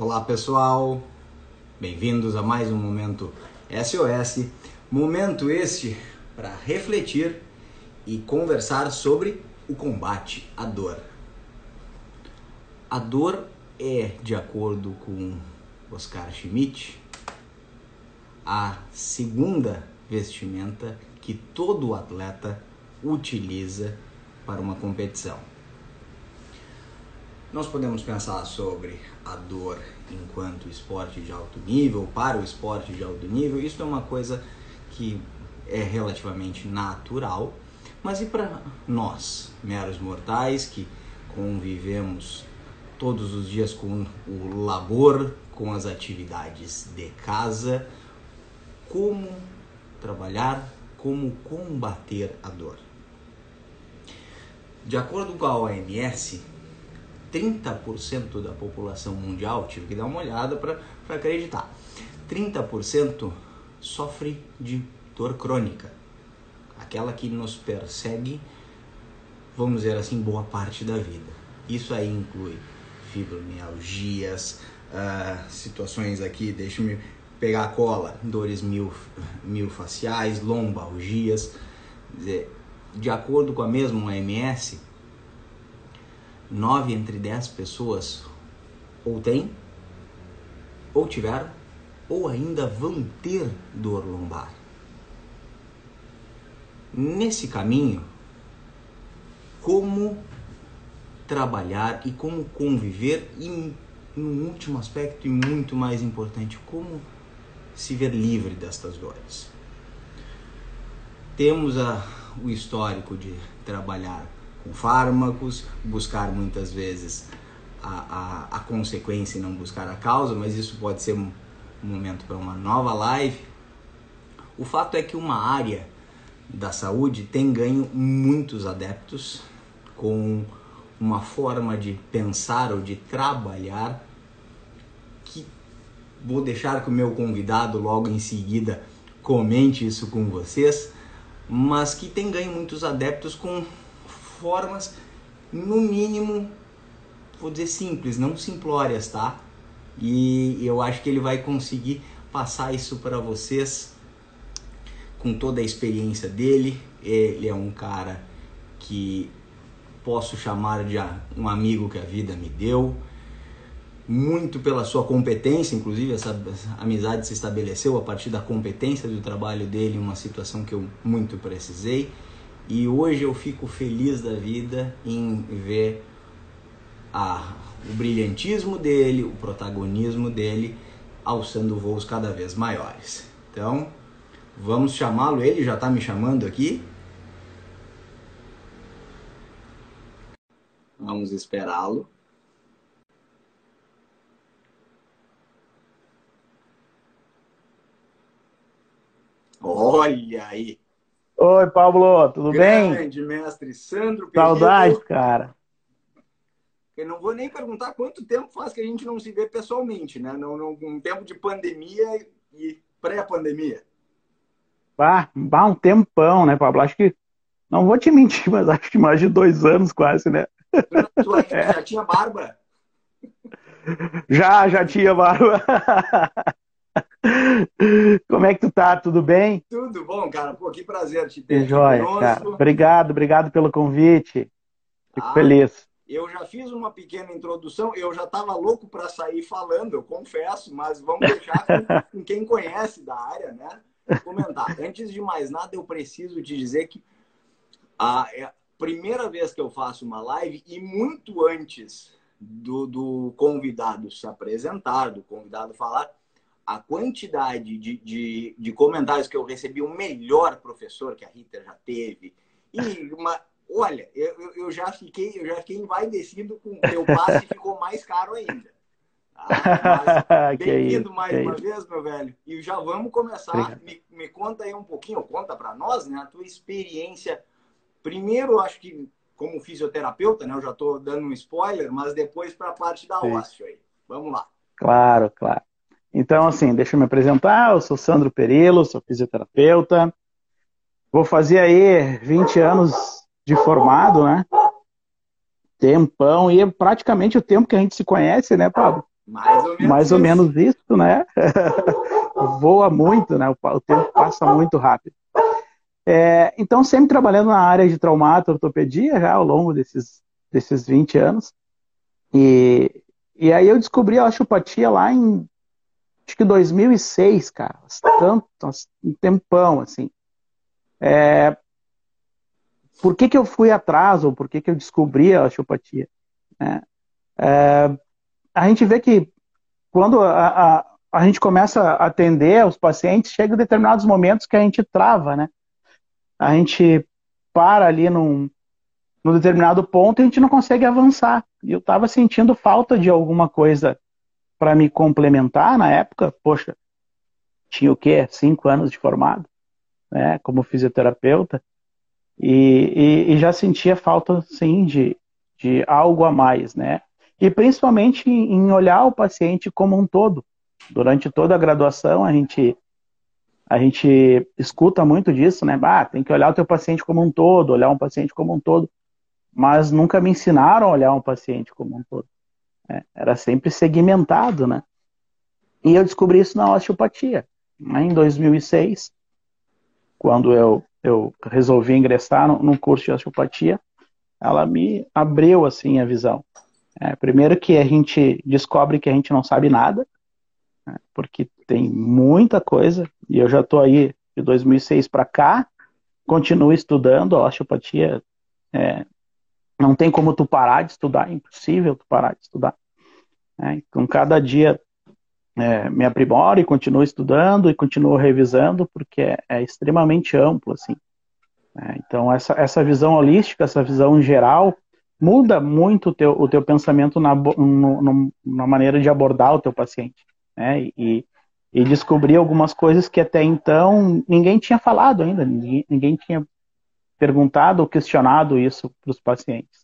Olá pessoal, bem-vindos a mais um Momento SOS. Momento este para refletir e conversar sobre o combate à dor. A dor é, de acordo com Oscar Schmidt, a segunda vestimenta que todo atleta utiliza para uma competição. Nós podemos pensar sobre a dor enquanto esporte de alto nível, para o esporte de alto nível. Isso é uma coisa que é relativamente natural, mas e para nós, meros mortais, que convivemos todos os dias com o labor, com as atividades de casa, como trabalhar, como combater a dor? De acordo com a OMS, 30% da população mundial, tive que dar uma olhada para acreditar, 30% sofre de dor crônica, aquela que nos persegue, vamos dizer assim, boa parte da vida. Isso aí inclui fibromialgias, situações aqui, deixa-me pegar a cola, dores miofasciais, lombalgias. De acordo com a mesma OMS, 9 entre 10 pessoas ou têm, ou tiveram, ou ainda vão ter dor lombar. Nesse caminho, como trabalhar e como conviver, e no último aspecto e muito mais importante, como se ver livre destas dores. Temos o histórico de trabalhar com fármacos, buscar muitas vezes a consequência e não buscar a causa, mas isso pode ser um momento para uma nova live. O fato é que uma área da saúde tem ganho muitos adeptos com uma forma de pensar ou de trabalhar que vou deixar que o meu convidado logo em seguida comente isso com vocês, mas que tem ganho muitos adeptos com formas, no mínimo, vou dizer simples, não simplórias, tá? E eu acho que ele vai conseguir passar isso para vocês com toda a experiência dele. Ele é um cara que posso chamar de um amigo que a vida me deu, muito pela sua competência, inclusive essa amizade se estabeleceu a partir da competência do trabalho dele em uma situação que eu muito precisei. E hoje eu fico feliz da vida em ver o brilhantismo dele, o protagonismo dele, alçando voos cada vez maiores. Então, vamos chamá-lo, ele já está me chamando aqui. Vamos esperá-lo. Olha aí! Oi, Pablo, tudo bem? Grande mestre Sandro Saudades, Perillo. cara. Eu não vou nem perguntar quanto tempo faz que a gente não se vê pessoalmente, né? Num tempo de pandemia e pré-pandemia. Um tempão, né, Pablo? Acho que, não vou te mentir, mas acho que mais de 2 anos quase, né? Tu ainda já tinha barba? Já tinha barba. Como é que tu tá? Tudo bem? Tudo bom, cara? Pô, que prazer te ter Que aqui joia, cara. conosco. Obrigado pelo convite. Fico Tá? feliz. Eu já fiz uma pequena introdução, eu já estava louco para sair falando, eu confesso, mas vamos deixar com quem conhece da área, né? Comentar. Antes de mais nada, eu preciso te dizer que é a primeira vez que eu faço uma live e muito antes do convidado se apresentar, do convidado falar, a quantidade de comentários que eu recebi, o melhor professor que a Rita já teve, e olha, eu já fiquei envaidecido com o teu passe e ficou mais caro ainda. Tá? Mas Que isso, bem-vindo mais que uma isso. vez, meu velho. E já vamos começar. Obrigado. Me conta aí um pouquinho, conta para nós, né, a tua experiência. Primeiro, acho que como fisioterapeuta, né, eu já estou dando um spoiler, mas depois para a parte da Sim. ósseo aí. Vamos lá. Claro. Então, assim, deixa eu me apresentar. Eu sou Sandro Perillo, sou fisioterapeuta. Vou fazer aí 20 anos de formado, né? Tempão, e é praticamente o tempo que a gente se conhece, né, Pablo? Mais ou menos mais ou isso. menos isso, né? Voa muito, né? O tempo passa muito rápido. Então, sempre trabalhando na área de traumato, ortopedia, já ao longo desses 20 anos. E aí eu descobri a osteopatia lá em, acho que 2006, cara. Um tempão, assim. Por que que eu fui atrás, ou por que que eu descobri a osteopatia? Né? A gente vê que quando a gente começa a atender os pacientes, chega em determinados momentos que a gente trava, né? A gente para ali num determinado ponto e a gente não consegue avançar. E eu estava sentindo falta de alguma coisa para me complementar na época. Poxa, tinha o quê? 5 anos de formado, né? Como fisioterapeuta. E já sentia falta, sim, de algo a mais, né? E principalmente em olhar o paciente como um todo. Durante toda a graduação, a gente escuta muito disso, né? Tem que olhar o teu paciente como um todo, olhar um paciente como um todo. Mas nunca me ensinaram a olhar um paciente como um todo. Né? Era sempre segmentado, né? E eu descobri isso na osteopatia. Né? Em 2006, quando eu resolvi ingressar no curso de osteopatia, ela me abriu assim a visão. Primeiro que a gente descobre que a gente não sabe nada, né? Porque tem muita coisa, e eu já estou aí de 2006 para cá, continuo estudando a osteopatia. Não tem como tu parar de estudar, é impossível tu parar de estudar. Né? Então, cada dia me aprimoro e continuo estudando e continuo revisando, porque é extremamente amplo, assim. Então, essa visão holística, essa visão geral, muda muito o teu pensamento na maneira de abordar o teu paciente. Né? E descobrir algumas coisas que até então ninguém tinha falado ainda, ninguém tinha perguntado ou questionado isso para os pacientes.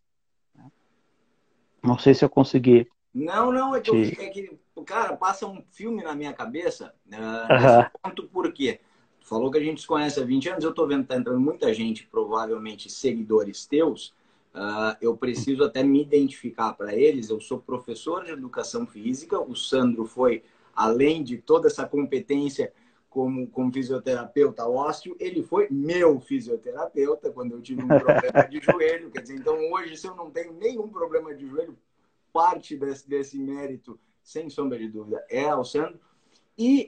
Não sei se eu consegui Não, não, te... cara, passa um filme na minha cabeça nesse Aham. ponto, por quê? Tu falou que a gente se conhece há 20 anos, eu tô vendo que tá entrando muita gente, provavelmente seguidores teus. Eu preciso até me identificar para eles. Eu sou professor de educação física, o Sandro foi, além de toda essa competência como fisioterapeuta ósseo, ele foi meu fisioterapeuta quando eu tive um problema de joelho. Quer dizer, então hoje, se eu não tenho nenhum problema de joelho, parte desse mérito, sem sombra de dúvida, é ao Sandro. E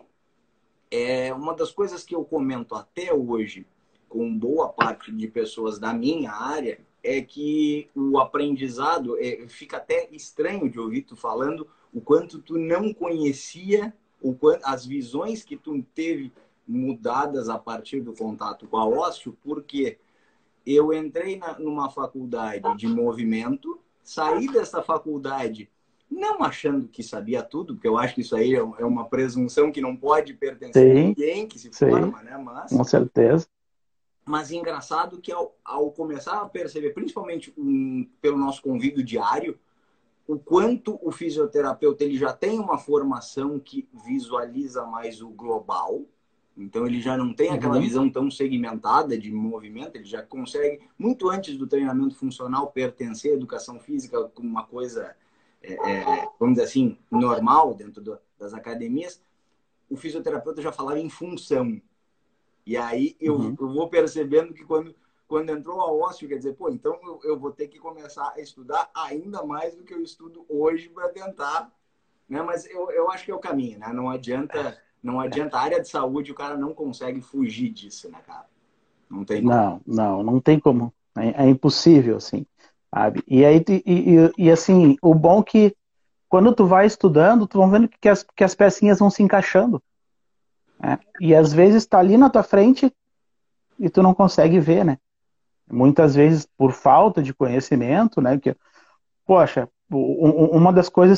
uma das coisas que eu comento até hoje com boa parte de pessoas da minha área é que o aprendizado fica até estranho de ouvir tu falando o quanto tu não conhecia, as visões que tu teve mudadas a partir do contato com a ósseo, porque eu entrei numa faculdade de movimento, saí dessa faculdade não achando que sabia tudo, porque eu acho que isso aí é uma presunção que não pode pertencer a Sim, ninguém que se sim, forma, né? com certeza. Mas engraçado que ao começar a perceber, principalmente pelo nosso convívio diário, o quanto o fisioterapeuta ele já tem uma formação que visualiza mais o global. Então ele já não tem aquela Uhum. visão tão segmentada de movimento, ele já consegue, muito antes do treinamento funcional, pertencer à educação física como uma coisa, vamos dizer assim, normal dentro das academias. O fisioterapeuta já falava em função. E aí Uhum. eu vou percebendo que quando entrou a ósseo, quer dizer, pô, então eu vou ter que começar a estudar ainda mais do que eu estudo hoje para tentar, né? Mas eu acho que é o caminho, né? Não adianta a área de saúde, o cara não consegue fugir disso, né, cara? Não tem como. Não tem como. É impossível, assim, sabe? E aí, assim, o bom é que quando tu vai estudando, tu vai vendo que as pecinhas vão se encaixando, né? E às vezes tá ali na tua frente e tu não consegue ver, né? Muitas vezes por falta de conhecimento, né? Poxa, uma das coisas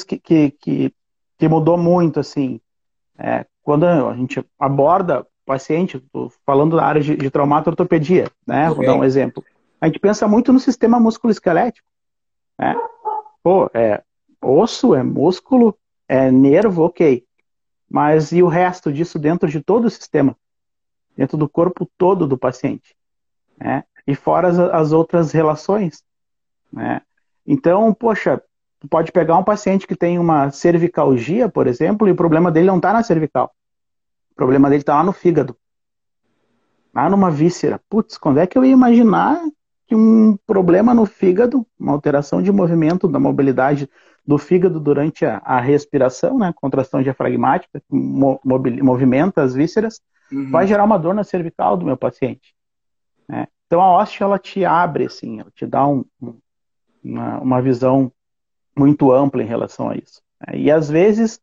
que mudou muito, assim, quando a gente aborda paciente, falando da área de traumato-ortopedia, né? Tudo Vou dar um bem. exemplo. A gente pensa muito no sistema músculo-esquelético, né? Pô, osso, é músculo, é nervo, ok. Mas e o resto disso dentro de todo o sistema? Dentro do corpo todo do paciente, né? E fora as outras relações, né? Então, poxa, tu pode pegar um paciente que tem uma cervicalgia, por exemplo, e o problema dele não está na cervical. O problema dele está lá no fígado, lá numa víscera. Putz, quando é que eu ia imaginar que um problema no fígado, uma alteração de movimento da mobilidade do fígado durante a respiração, né, contração diafragmática, que movimenta as vísceras, vai gerar uma dor na cervical do meu paciente, né? Então a óssea, ela te abre, assim, ela te dá uma visão muito ampla em relação a isso. E às vezes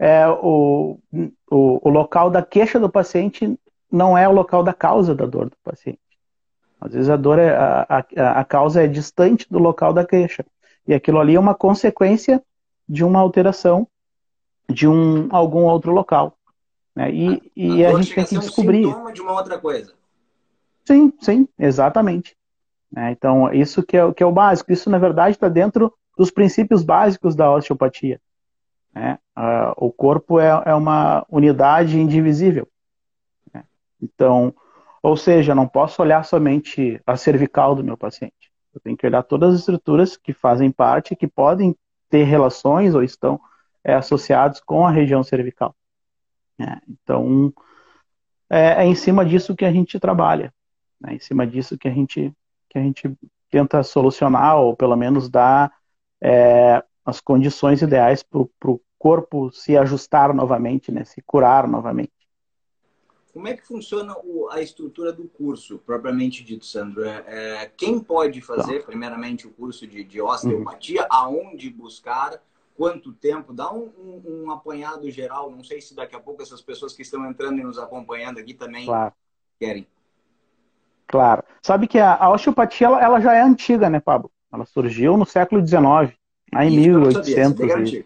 o local da queixa do paciente não é o local da causa da dor do paciente. Às vezes a dor a causa é distante do local da queixa. E aquilo ali é uma consequência de uma alteração de algum outro local, né? E a gente tem que descobrir. Um sintoma de uma outra coisa. Sim, sim, exatamente. Então, isso que é o básico. Isso, na verdade, está dentro dos princípios básicos da osteopatia, né? O corpo é uma unidade indivisível, né? Então, ou seja, não posso olhar somente a cervical do meu paciente. Eu tenho que olhar todas as estruturas que fazem parte, que podem ter relações ou estão associados com a região cervical, né? Então, é em cima disso que a gente trabalha, né? Em cima disso que a gente tenta solucionar, ou pelo menos dar as condições ideais para o corpo se ajustar novamente, né? Se curar novamente. Como é que funciona a estrutura do curso, propriamente dito, Sandro? Quem pode fazer, primeiramente, o curso de osteopatia? Aonde buscar? Quanto tempo? Dá um apanhado geral. Não sei se daqui a pouco essas pessoas que estão entrando e nos acompanhando aqui também querem. Claro. Sabe que a osteopatia, ela já é antiga, né, Pablo? Ela surgiu no século XIX, lá em 1800.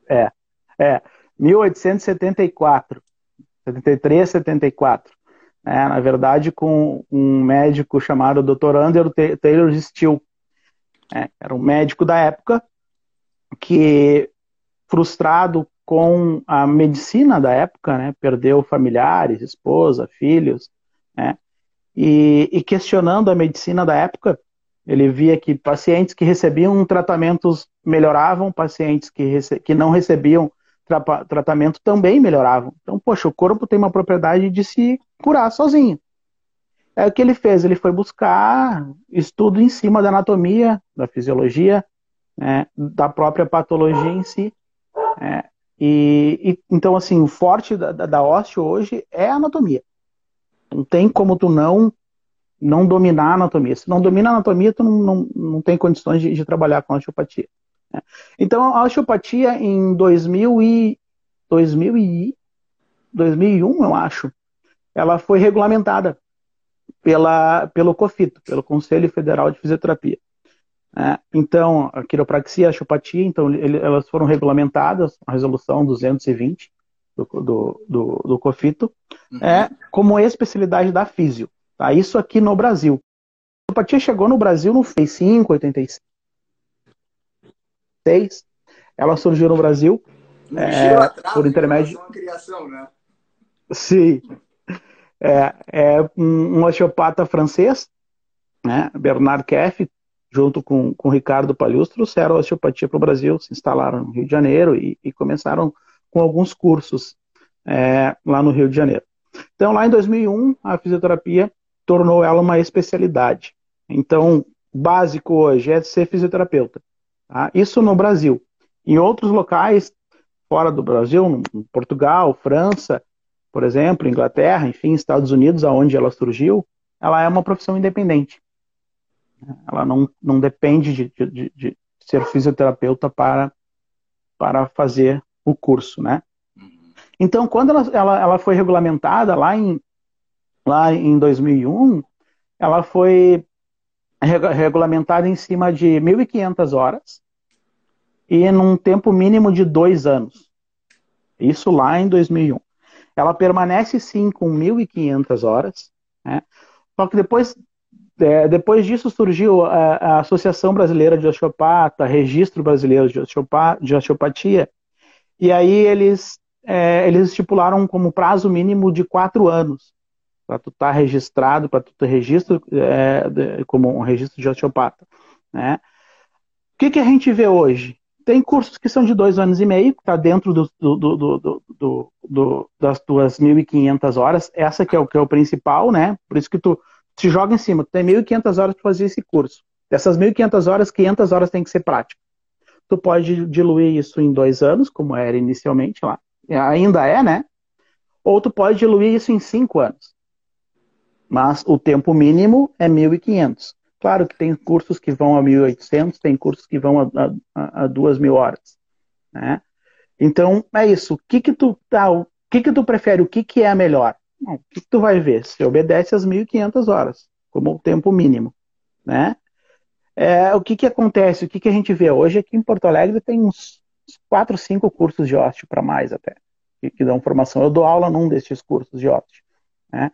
1874. 73, 74. Na verdade, com um médico chamado Dr. Andrew Taylor Still. Era um médico da época que, frustrado com a medicina da época, né, perdeu familiares, esposa, filhos, né, e questionando a medicina da época, ele via que pacientes que recebiam tratamentos melhoravam, pacientes que não recebiam tratamento também melhoravam. Então, poxa, o corpo tem uma propriedade de se curar sozinho. O que ele fez? Ele foi buscar estudo em cima da anatomia, da fisiologia, né, da própria patologia em si. Então, assim, o forte da osteo hoje é a anatomia. Não tem como tu não dominar a anatomia. Se não domina a anatomia, tu não tem condições de trabalhar com a osteopatia. Então, a osteopatia em 2001, eu acho, ela foi regulamentada pelo COFITO, pelo Conselho Federal de Fisioterapia. Então, a quiropraxia e a osteopatia, então, elas foram regulamentadas, a resolução 220 do COFITO, como especialidade da físio. Tá? Isso aqui no Brasil. A osteopatia chegou no Brasil no 85, 86. Ela surgiu no Brasil por intermédio de criação, né? Sim. Um osteopata francês, né, Bernard Keff, junto com Ricardo Palhus, trouxeram a osteopatia para o Brasil, se instalaram no Rio de Janeiro e começaram com alguns cursos lá no Rio de Janeiro. Então, lá em 2001, a fisioterapia tornou ela uma especialidade. Então, básico hoje é ser fisioterapeuta. Tá? Isso no Brasil. Em outros locais, fora do Brasil, em Portugal, França, por exemplo, Inglaterra, enfim, Estados Unidos, aonde ela surgiu, ela é uma profissão independente. Ela não depende de ser fisioterapeuta para fazer o curso, né? Então, quando ela foi regulamentada lá em 2001, ela foi regulamentada em cima de 1.500 horas e num tempo mínimo de 2 anos. Isso lá em 2001. Ela permanece, sim, com 1.500 horas, né? Só que depois disso surgiu a Associação Brasileira de Osteopata, Registro Brasileiro de Osteopatia, e aí eles estipularam como prazo mínimo de 4 anos para tu estar registrado, para tu ter registro como um registro de osteopata, né? O que a gente vê hoje? Tem cursos que são de 2 anos e meio, que está dentro das tuas 1.500 horas. Essa que é o principal, né? Por isso que tu te joga em cima. Tu tem 1.500 horas para fazer esse curso. Dessas 1.500 horas, 500 horas tem que ser prática. Tu pode diluir isso em 2 anos, como era inicialmente lá. Ainda é, né? Ou tu pode diluir isso em 5 anos. Mas o tempo mínimo é 1.500. Claro que tem cursos que vão a 1.800, tem cursos que vão a 2.000 horas, né? Então, é isso. O que que tu prefere? O que que é melhor? Bom, o que que tu vai ver? Se obedece às 1.500 horas, como o tempo mínimo, né? O que que acontece? O que que a gente vê? Hoje aqui em Porto Alegre tem uns 4, 5 cursos de osteo para mais até, que dão formação. Eu dou aula num desses cursos de osteo, né?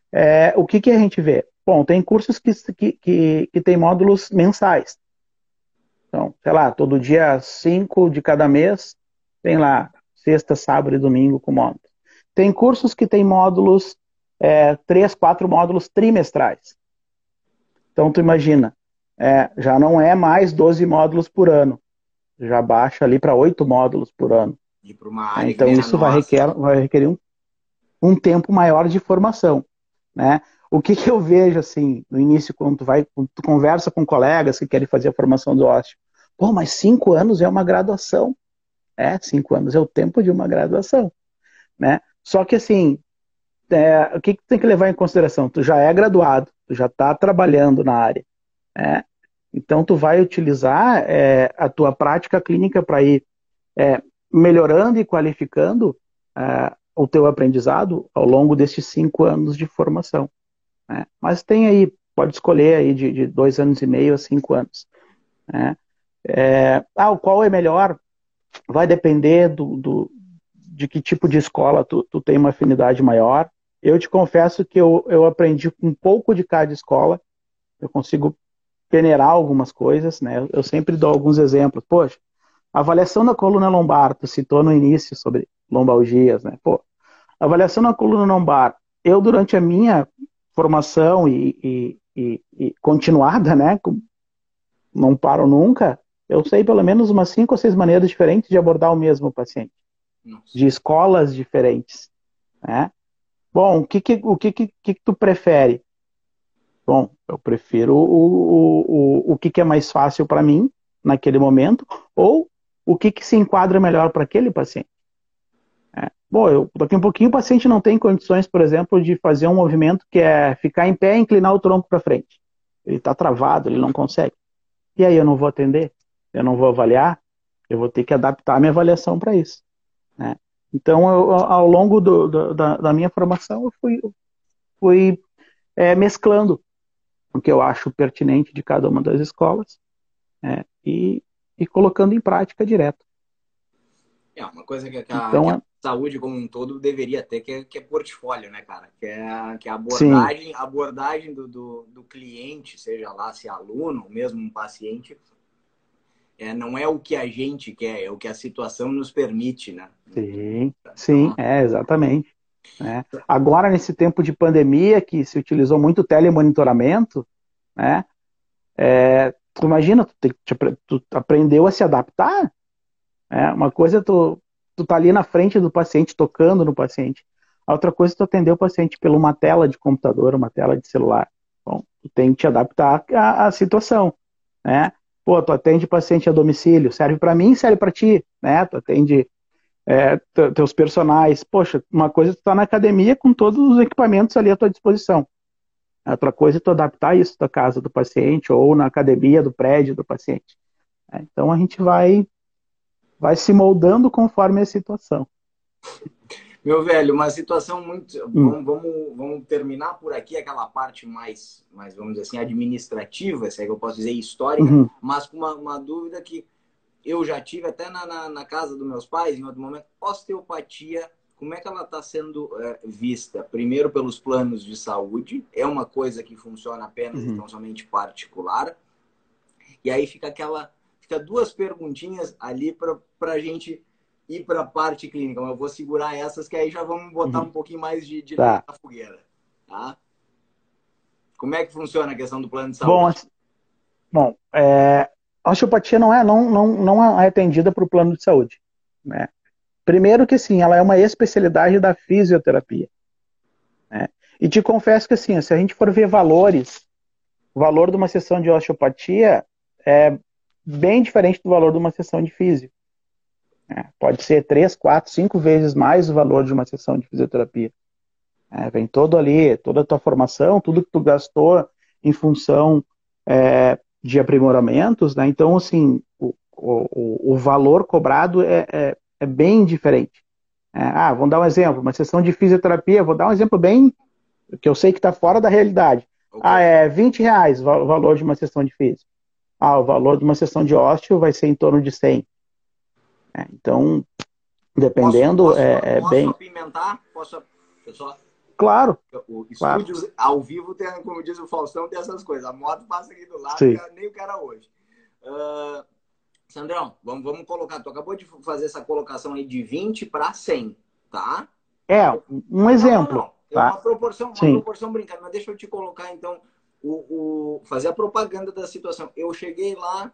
O que que a gente vê? Bom, tem cursos que tem módulos mensais. Então, sei lá, todo dia 5 de cada mês, tem lá sexta, sábado e domingo com módulos. Tem cursos que tem módulos, 3, 4 módulos trimestrais. Então, tu imagina, já não é mais 12 módulos por ano, já baixa ali para 8 módulos por ano. E para uma área que Então, nem a isso vai nossa. requerer um tempo maior de formação, né? O que que eu vejo, assim, no início, quando tu conversa com colegas que querem fazer a formação do osteo? Pô, mas 5 anos é uma graduação. 5 anos é o tempo de uma graduação, né? Só que, assim, o que que tu tem que levar em consideração? Tu já é graduado, tu já está trabalhando na área, né? Então, tu vai utilizar a tua prática clínica para ir melhorando e qualificando o teu aprendizado ao longo desses 5 anos de formação, né? Mas tem aí, pode escolher aí de 2 anos e meio a 5 anos, né? Qual é melhor? Vai depender de que tipo de escola tu tem uma afinidade maior. Eu te confesso que eu aprendi com um pouco de cada escola, eu consigo peneirar algumas coisas, né? Eu sempre dou alguns exemplos. Poxa, avaliação da coluna lombar, tu citou no início sobre lombalgias, né? Pô, avaliação na coluna lombar, eu durante a minha formação e continuada, né? Não paro nunca, eu sei pelo menos umas 5 ou 6 maneiras diferentes de abordar o mesmo paciente, Nossa. de escolas diferentes, né? Bom, o que tu prefere? Bom, eu prefiro o que é mais fácil para mim naquele momento, ou o que se enquadra melhor para aquele paciente. Bom, daqui a um pouquinho o paciente não tem condições, por exemplo, de fazer um movimento que é ficar em pé e inclinar o tronco para frente. Ele está travado, ele não consegue. E aí eu não vou atender, eu não vou avaliar, eu vou ter que adaptar a minha avaliação para isso, né? Então, ao longo da minha formação, eu fui mesclando o que eu acho pertinente de cada uma das escolas, né, e colocando em prática direto. Uma coisa que Então, a saúde como um todo deveria ter, que é portfólio, né, cara? Que é a sim, abordagem do cliente, seja lá se é aluno ou mesmo um paciente, não é o que a gente quer, é o que a situação nos permite, né? sim, Então, exatamente, né? Agora, nesse tempo de pandemia, que se utilizou muito telemonitoramento, né? Tu imagina, tu aprendeu a se adaptar, né? Uma coisa é tu tá ali na frente do paciente, tocando no paciente. A outra coisa é tu atender o paciente por uma tela de computador, uma tela de celular. Bom, tu tem que te adaptar à situação, né? Pô, tu atende paciente a domicílio, serve para mim, serve para ti, né? Tu atende teus personagens. Poxa, uma coisa é tu tá na academia com todos os equipamentos ali à tua disposição. A outra coisa é tu adaptar isso da casa do paciente ou na academia do prédio do paciente, né? Então a gente vai se moldando conforme a situação. meu velho, uma situação muito. Hum. Vamos terminar por aqui aquela parte mais, vamos dizer assim, administrativa, se é que eu posso dizer, histórica, Uhum. mas com uma dúvida que eu já tive até na casa dos meus pais, em outro momento. Osteopatia, como é que ela está sendo vista? Primeiro pelos planos de saúde, é uma coisa que funciona apenas e Uhum. tão somente particular, e aí fica duas perguntinhas ali para a gente ir para a parte clínica. Mas eu vou segurar essas, que aí já vamos botar Uhum. um pouquinho mais de lenha Tá. na fogueira. Tá? Como é que funciona a questão do plano de Bom, saúde? bom, a osteopatia não é atendida para o plano de saúde, né? Primeiro que, sim, ela é uma especialidade da fisioterapia, né? E te confesso que, assim, se a gente for ver valores, o valor de uma sessão de osteopatia é bem diferente do valor de uma sessão de físio, né? Pode ser 3, 4, 5 vezes mais o valor de uma sessão de fisioterapia. Vem todo ali, toda a tua formação, tudo que tu gastou em função de aprimoramentos, né? Então, assim, o valor cobrado é bem diferente. Vamos dar um exemplo, uma sessão de fisioterapia, vou dar um exemplo bem, que eu sei que está fora da realidade. Ok. É R$ 20 o valor de uma sessão de físio. O valor de uma sessão de osteo vai ser em torno de 100. Então, dependendo, Posso bem... apimentar? Posso, pessoal, Claro, o claro. estúdios ao vivo tem, como diz o Faustão, tem essas coisas. A moto passa aqui do lado, Sim. nem o cara hoje. Sandrão, vamos colocar. Tu acabou de fazer essa colocação aí de 20 para 100, tá? Um exemplo. Não. É Tá? uma proporção brincando, mas deixa eu te colocar então, fazer a propaganda da situação. Eu cheguei lá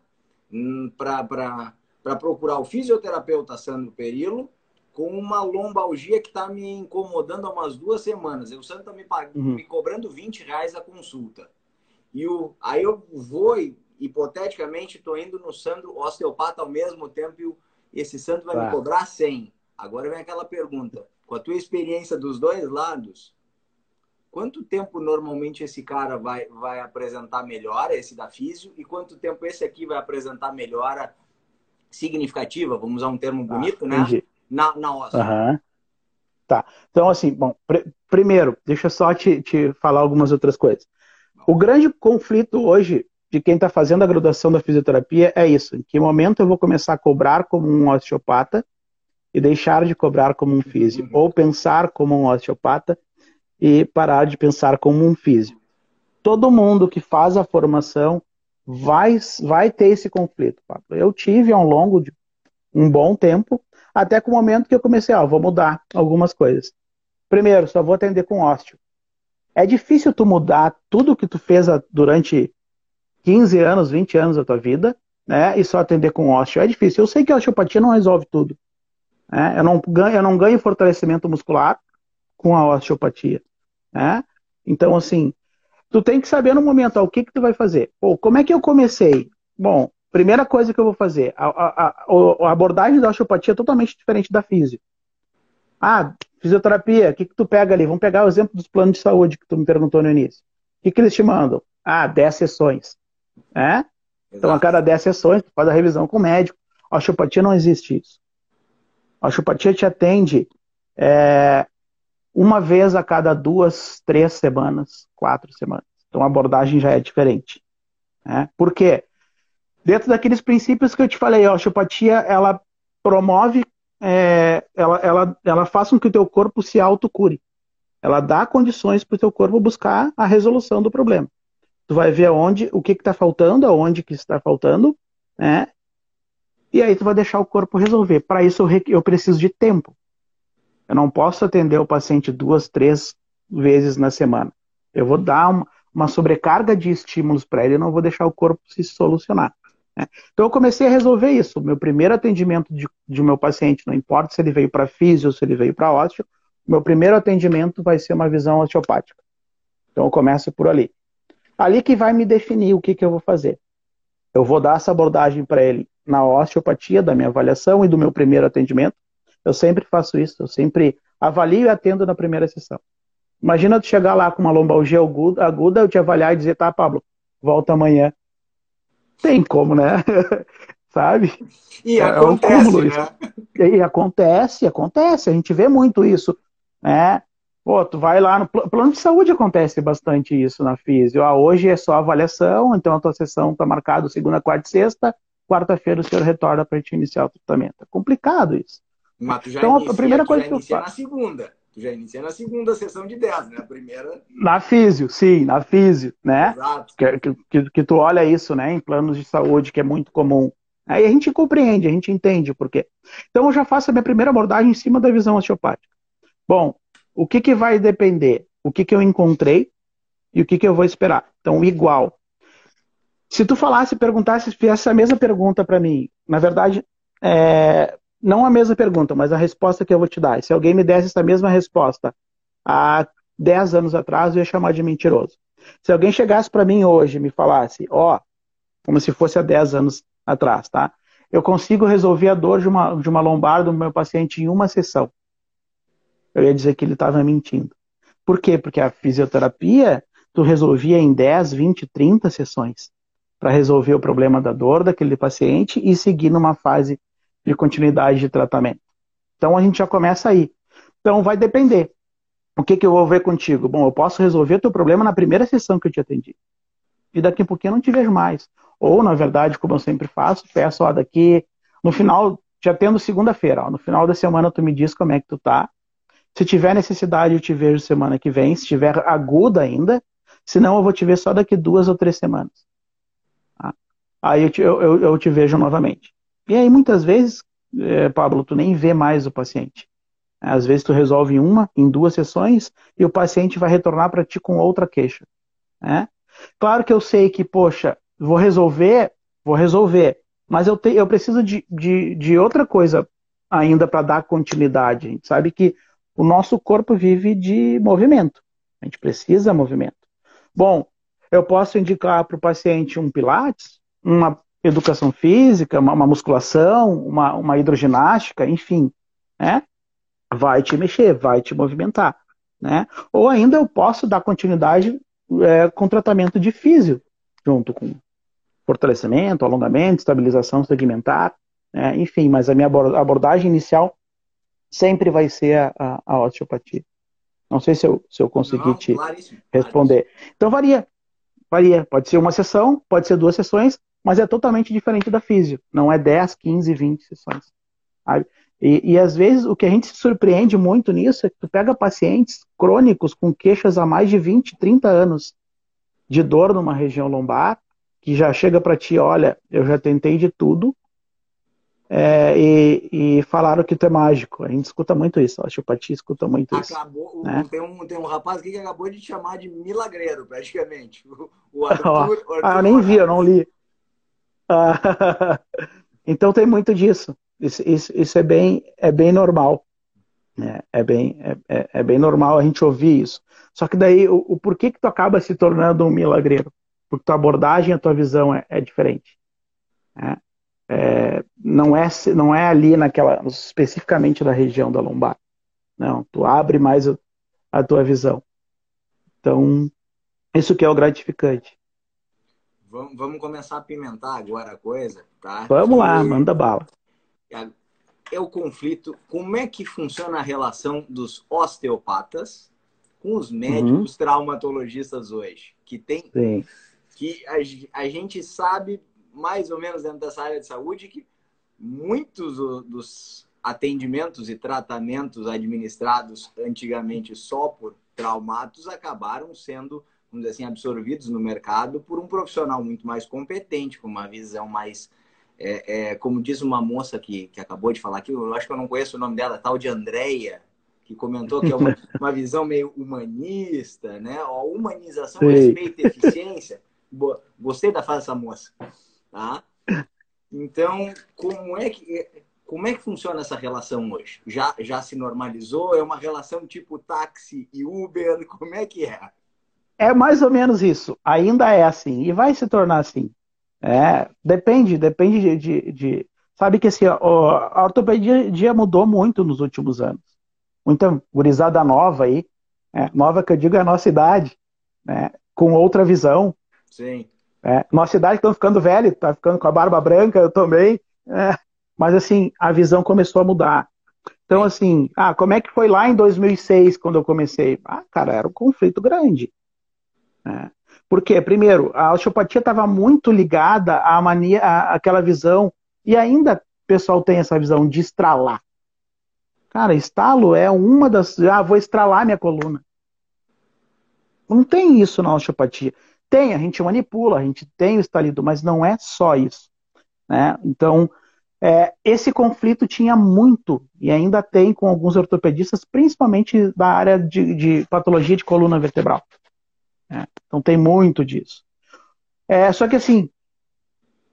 para procurar o fisioterapeuta Sandro Perillo com uma lombalgia que está me incomodando há umas 2 semanas. O Sandro está me cobrando R$ 20 a consulta. Aí eu vou, hipoteticamente, estou indo no Sandro osteopata ao mesmo tempo e esse Sandro vai me cobrar 100. Agora vem aquela pergunta. Com a tua experiência dos dois lados, quanto tempo normalmente esse cara vai apresentar melhora, esse da físio, e quanto tempo esse aqui vai apresentar melhora significativa, vamos usar um termo bonito, né? Entendi. Na óssea. Tá. Então, assim, bom, primeiro, deixa eu só te falar algumas outras coisas. O grande conflito hoje de quem está fazendo a graduação da fisioterapia é isso. Em que momento eu vou começar a cobrar como um osteopata e deixar de cobrar como um físio? Ou pensar como um osteopata e parar de pensar como um físio? Todo mundo que faz a formação vai ter esse conflito, Pablo. Eu tive ao longo de um bom tempo, até com o momento que eu comecei, vou mudar algumas coisas. Primeiro, só vou atender com ósteo. É difícil tu mudar tudo que tu fez durante 15 anos, 20 anos da tua vida, né, e só atender com ósteo. É difícil. Eu sei que a osteopatia não resolve tudo, né? Eu não ganho fortalecimento muscular com a osteopatia, né? Então, assim, tu tem que saber no momento o que tu vai fazer. Como é que eu comecei? Bom, primeira coisa que eu vou fazer, a abordagem da osteopatia é totalmente diferente da físio. Fisioterapia, o que tu pega ali? Vamos pegar o exemplo dos planos de saúde que tu me perguntou no início. O que eles te mandam? 10 sessões. Então, a cada 10 sessões, tu faz a revisão com o médico. A osteopatia não existe isso. A osteopatia te atende uma vez a cada 2, 3 semanas, 4 semanas. Então, a abordagem já é diferente. Por quê? Dentro daqueles princípios que eu te falei, a osteopatia, ela promove, ela faz com que o teu corpo se autocure. Ela dá condições para o teu corpo buscar a resolução do problema. Tu vai ver o que está faltando, aonde que está faltando, né? E aí tu vai deixar o corpo resolver. Para isso eu preciso de tempo. Eu não posso atender o paciente 2, 3 vezes na semana. Eu vou dar uma sobrecarga de estímulos para ele e não vou deixar o corpo se solucionar. Então eu comecei a resolver isso. Meu primeiro atendimento de meu paciente, não importa se ele veio para físio ou se ele veio para ósteo, meu primeiro atendimento vai ser uma visão osteopática. Então eu começo por ali. Ali que vai me definir o que eu vou fazer. Eu vou dar essa abordagem para ele na osteopatia, da minha avaliação e do meu primeiro atendimento. Eu sempre faço isso, eu sempre avalio e atendo na primeira sessão. Imagina tu chegar lá com uma lombalgia aguda, eu te avaliar e dizer, tá, Pablo, volta amanhã. Tem como, né? Sabe? E acontece, um né? E acontece, a gente vê muito isso, né? Tu vai lá no plano de saúde, acontece bastante isso na físio. Hoje é só avaliação, então a tua sessão está marcada segunda, quarta e sexta, quarta-feira o senhor retorna para te iniciar o tratamento. É complicado isso. Mas tu já então, inicia, a primeira coisa que eu faço... na segunda. Tu já inicia na segunda sessão de 10, né? A primeira... Na físio, sim, na físio, né? Exato. Que tu olha isso, né, em planos de saúde, que é muito comum. Aí a gente compreende, a gente entende o porquê. Então eu já faço a minha primeira abordagem em cima da visão osteopática. Bom, o que vai depender? O que eu encontrei e o que eu vou esperar. Então, igual. Se tu falasse, perguntasse, fizesse a mesma pergunta para mim, na verdade, não a mesma pergunta, mas a resposta que eu vou te dar. Se alguém me desse essa mesma resposta há 10 anos atrás, eu ia chamar de mentiroso. Se alguém chegasse para mim hoje e me falasse, como se fosse há 10 anos atrás, tá? Eu consigo resolver a dor de uma lombar do meu paciente em uma sessão. Eu ia dizer que ele estava mentindo. Por quê? Porque a fisioterapia, tu resolvia em 10, 20, 30 sessões para resolver o problema da dor daquele paciente e seguir numa fase de continuidade de tratamento. Então a gente já começa aí. Então vai depender. O que eu vou ver contigo? Bom, eu posso resolver o teu problema na primeira sessão que eu te atendi. E daqui a pouquinho eu não te vejo mais. Ou, na verdade, como eu sempre faço, peço, daqui, no final, já tendo segunda-feira, no final da semana tu me diz como é que tu tá. Se tiver necessidade, eu te vejo semana que vem. Se tiver aguda ainda, senão eu vou te ver só daqui 2 ou 3 semanas. Tá? Aí eu te vejo novamente. E aí, muitas vezes, Pablo, tu nem vê mais o paciente. Às vezes tu resolve em 2 sessões, e o paciente vai retornar para ti com outra queixa. Né? Claro que eu sei que, poxa, vou resolver, mas eu preciso de outra coisa ainda para dar continuidade. A gente sabe que o nosso corpo vive de movimento. A gente precisa de movimento. Bom, eu posso indicar para o paciente um pilates, uma educação física, uma musculação, uma hidroginástica, enfim, né? Vai te mexer, vai te movimentar, né? Ou ainda eu posso dar continuidade com tratamento de físio, junto com fortalecimento, alongamento, estabilização segmentar, né? Enfim, mas a minha abordagem inicial sempre vai ser a osteopatia. Não sei se eu consegui te responder. Então varia. Pode ser uma sessão, pode ser 2 sessões, mas é totalmente diferente da físio. Não é 10, 15, 20 sessões. Sabe? E às vezes o que a gente se surpreende muito nisso é que tu pega pacientes crônicos com queixas há mais de 20, 30 anos de dor numa região lombar, que já chega para ti, olha, eu já tentei de tudo, e falaram que tu é mágico. A gente escuta muito isso, a osteopatia escuta muito isso. Né? Tem um rapaz aqui que acabou de te chamar de milagreiro, praticamente. O Arthur, eu nem vi, eu não li. Então tem muito disso. Isso é bem normal. Né? É bem normal a gente ouvir isso. Só que daí, o porquê que tu acaba se tornando um milagreiro? Porque tua abordagem, a tua visão é diferente. Né? Não é ali especificamente da região da lombar. Não, tu abre mais a tua visão. Então, isso que é o gratificante. Vamos começar a pimentar agora a coisa, tá? Vamos lá, manda bala. É o conflito. Como é que funciona a relação dos osteopatas com os médicos traumatologistas hoje? Sim. Que a gente sabe, mais ou menos dentro dessa área de saúde, que muitos dos atendimentos e tratamentos administrados antigamente só por traumatos acabaram sendo, vamos dizer assim, absorvidos no mercado por um profissional muito mais competente, com uma visão mais... como diz uma moça que acabou de falar aqui, eu acho que eu não conheço o nome dela, tal de Andrea, que comentou que é uma visão meio humanista, né? Ó, humanização, respeito e eficiência. Boa, gostei da fala dessa moça. Tá? Então, como é que funciona essa relação hoje? Já se normalizou? É uma relação tipo táxi e Uber? Como é que é? É mais ou menos isso. Ainda é assim. E vai se tornar assim. Depende de... Sabe que assim, a ortopedia mudou muito nos últimos anos. Muita gurizada nova aí. Nova que eu digo é a nossa idade. Né? Com outra visão. Sim. Nossa idade estão ficando velho, tá ficando com a barba branca, eu também. Mas assim, a visão começou a mudar. Então assim, como é que foi lá em 2006 quando eu comecei? Cara, era um conflito grande. Por quê? Primeiro, a osteopatia estava muito ligada àquela visão, e ainda o pessoal tem essa visão de estralar. Cara, estalo é uma das... vou estralar minha coluna. Não tem isso na osteopatia. Tem, a gente manipula, a gente tem o estalido, mas não é só isso. Né? Então, esse conflito tinha muito, e ainda tem com alguns ortopedistas, principalmente da área de patologia de coluna vertebral. Então tem muito disso. Só que assim,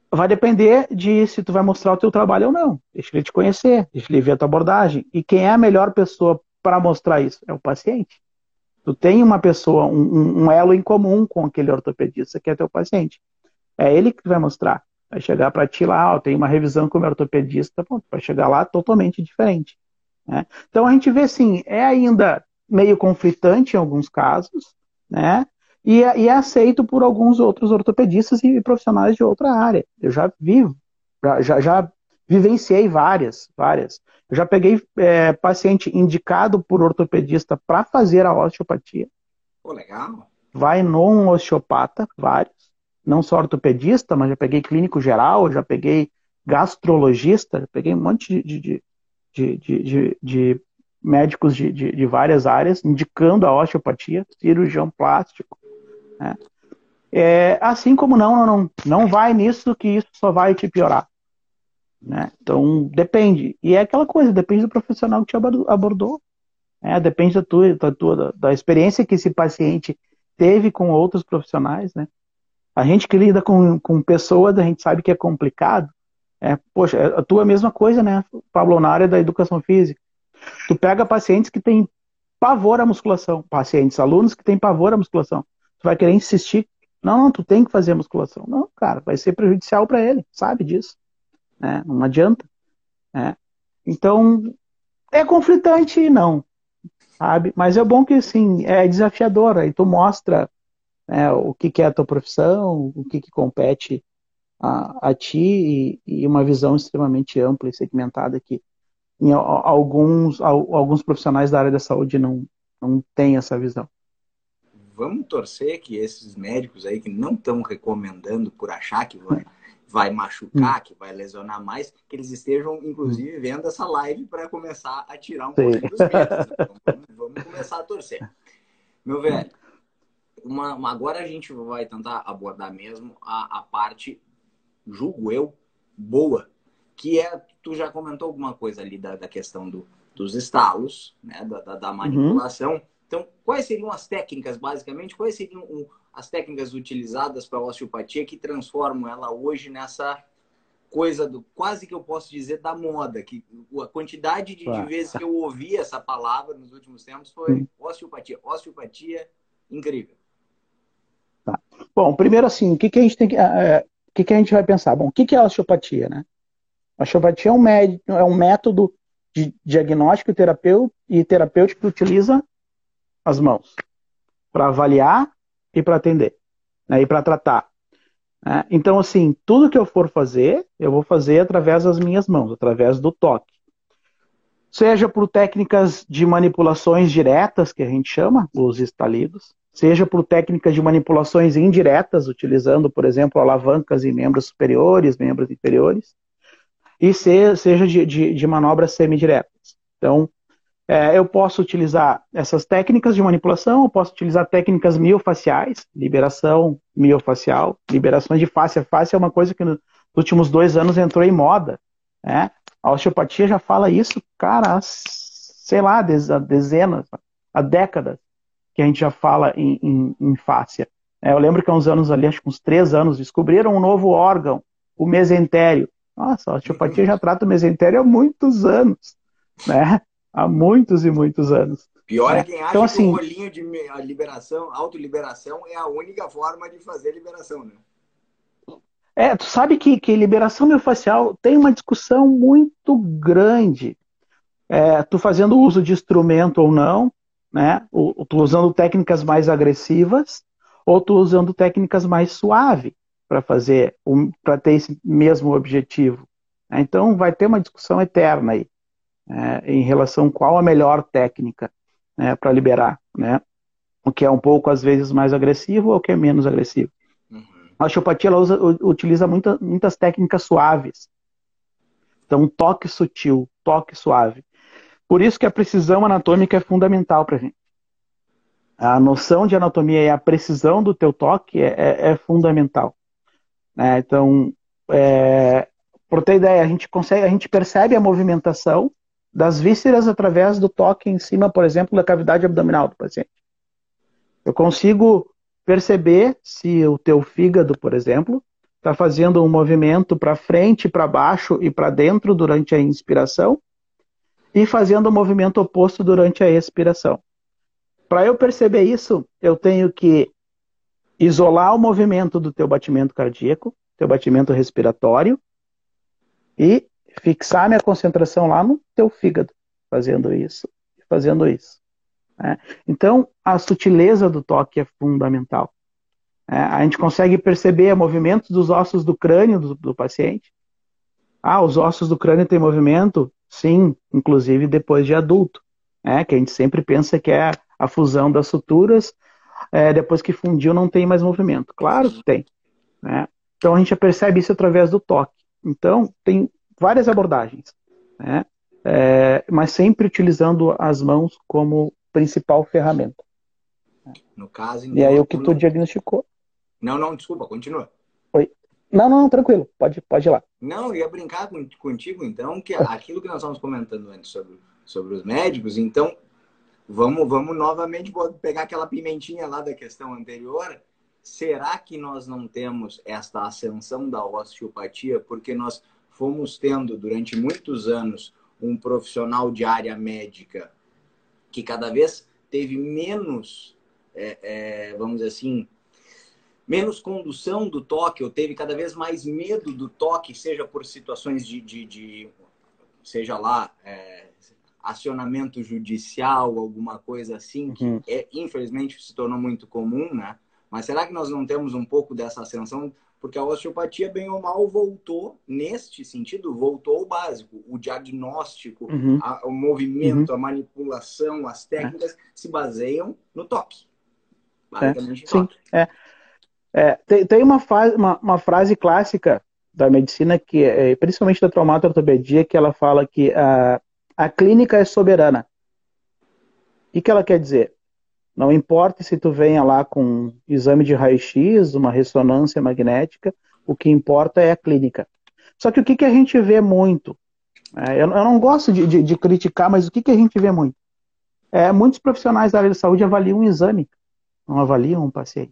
vai depender de se tu vai mostrar o teu trabalho ou não. Deixa ele te conhecer, deixa ele ver a tua abordagem. E quem é a melhor pessoa para mostrar isso? É o paciente. Tu tem uma pessoa, um elo em comum com aquele ortopedista que é teu paciente. É ele que vai mostrar. Vai chegar para ti lá, ó, tem uma revisão com o meu ortopedista, pronto, vai chegar lá totalmente diferente. Né? Então a gente vê assim, é ainda meio conflitante em alguns casos, né? E é aceito por alguns outros ortopedistas e profissionais de outra área. Eu já vi, já vivenciei várias. Eu já peguei paciente indicado por ortopedista para fazer a osteopatia. Pô, legal. Vai num osteopata, vários. Não só ortopedista, mas já peguei clínico geral, já peguei gastrologista, já peguei um monte de médicos de várias áreas indicando a osteopatia, cirurgião plástico. Né? Assim como não vai nisso, que isso só vai te piorar. Né? Então, depende. E é aquela coisa, depende do profissional que te abordou. Depende da experiência que esse paciente teve com outros profissionais. Né? A gente que lida com pessoas, a gente sabe que é complicado. Poxa, a tua mesma coisa, né, Pablo, na área da educação física. Tu pega pacientes que têm pavor à musculação, alunos que têm pavor à musculação. Tu vai querer insistir. Não, tu tem que fazer musculação. Não, cara, vai ser prejudicial para ele, sabe disso. Né? Não adianta. Né? Então, é conflitante, não. Sabe? Mas é bom que, assim, é desafiador. Aí tu mostra o que é a tua profissão, o que compete a ti e uma visão extremamente ampla e segmentada que em alguns profissionais da área da saúde não têm essa visão. Vamos torcer que esses médicos aí que não estão recomendando por achar que vai machucar, que vai lesionar mais, que eles estejam, inclusive, vendo essa live para começar a tirar um pouquinho dos medos. Então, vamos começar a torcer. Meu velho, agora a gente vai tentar abordar mesmo a parte, julgo eu, boa, que tu já comentou alguma coisa ali da questão dos estalos, né, da manipulação. Então, quais seriam as técnicas, basicamente, quais seriam as técnicas utilizadas para a osteopatia que transformam ela hoje nessa coisa quase que eu posso dizer da moda, que a quantidade de vezes que eu ouvi essa palavra nos últimos tempos foi osteopatia, incrível. Tá. Bom, primeiro assim, o que a gente tem que a gente vai pensar? Bom, o que é a osteopatia, né? A osteopatia é um método de diagnóstico e terapêutico que utiliza as mãos para avaliar e para atender, né, e para tratar. Né? Então, assim, tudo que eu for fazer, eu vou fazer através das minhas mãos, através do toque. Seja por técnicas de manipulações diretas, que a gente chama, os estalidos, seja por técnicas de manipulações indiretas, utilizando, por exemplo, alavancas em membros superiores, membros inferiores, e seja de manobras semidiretas. Então, eu posso utilizar essas técnicas de manipulação, eu posso utilizar técnicas miofaciais, liberação miofacial, liberações de face a face é uma coisa que nos últimos 2 anos entrou em moda. Né? A osteopatia já fala isso, cara, sei lá, há décadas que a gente já fala em fáscia. Eu lembro que há uns anos ali, acho que uns 3 anos, descobriram um novo órgão, o mesentério. Nossa, a osteopatia já trata o mesentério há muitos anos, né? Há muitos e muitos anos. Pior é quem acha então, assim, que o rolinho de liberação, autoliberação, é a única forma de fazer liberação, né? Tu sabe que liberação miofascial tem uma discussão muito grande. Tu fazendo uso de instrumento ou não, né? Tu usando técnicas mais agressivas ou tu usando técnicas mais suaves para ter esse mesmo objetivo. Então vai ter uma discussão eterna aí. Em relação a qual a melhor técnica para liberar, né? O que é um pouco, às vezes, mais agressivo ou o que é menos agressivo. A osteopatia ela utiliza muitas técnicas suaves. Então, toque sutil, toque suave. Por isso que a precisão anatômica é fundamental para a gente. A noção de anatomia e a precisão do teu toque é fundamental. Então, para ter ideia, a gente percebe a movimentação das vísceras através do toque em cima, por exemplo, da cavidade abdominal do paciente. Eu consigo perceber se o teu fígado, por exemplo, está fazendo um movimento para frente, para baixo e para dentro durante a inspiração e fazendo o movimento oposto durante a expiração. Para eu perceber isso, eu tenho que isolar o movimento do teu batimento cardíaco, teu batimento respiratório e fixar minha concentração lá no teu fígado, fazendo isso, fazendo isso. Né? Então, a sutileza do toque é fundamental. A gente consegue perceber movimentos dos ossos do crânio do paciente. Os ossos do crânio têm movimento? Sim, inclusive depois de adulto. Que a gente sempre pensa que é a fusão das suturas, depois que fundiu não tem mais movimento. Claro que tem. Né? Então a gente já percebe isso através do toque. Então tem várias abordagens. Né? Mas sempre utilizando as mãos como principal ferramenta. No caso, então, e aí o que tu diagnosticou? Não, desculpa, continua. Oi. Não, tranquilo, pode ir lá. Não, eu ia brincar contigo, então, que aquilo que nós estávamos comentando antes sobre os médicos, então, vamos novamente pegar aquela pimentinha lá da questão anterior. Será que nós não temos esta ascensão da osteopatia porque nós fomos tendo, durante muitos anos, um profissional de área médica que cada vez teve menos, vamos dizer assim, menos condução do toque, ou teve cada vez mais medo do toque, seja por situações seja lá, acionamento judicial, alguma coisa assim, que infelizmente se tornou muito comum, né? Mas será que nós não temos um pouco dessa ascensão? Porque a osteopatia, bem ou mal, voltou, neste sentido, voltou ao básico. O diagnóstico, o movimento, a manipulação, as técnicas se baseiam no toque. Basicamente, toque. Sim, tem uma frase clássica da medicina, que principalmente da traumato-ortopedia, que ela fala que a clínica é soberana. O que ela quer dizer? Não importa se tu venha lá com um exame de raio-x, uma ressonância magnética, o que importa é a clínica. Só que o que a gente vê muito, eu não gosto de criticar, mas o que a gente vê muito? Muitos profissionais da área de saúde avaliam um exame, não avaliam um paciente.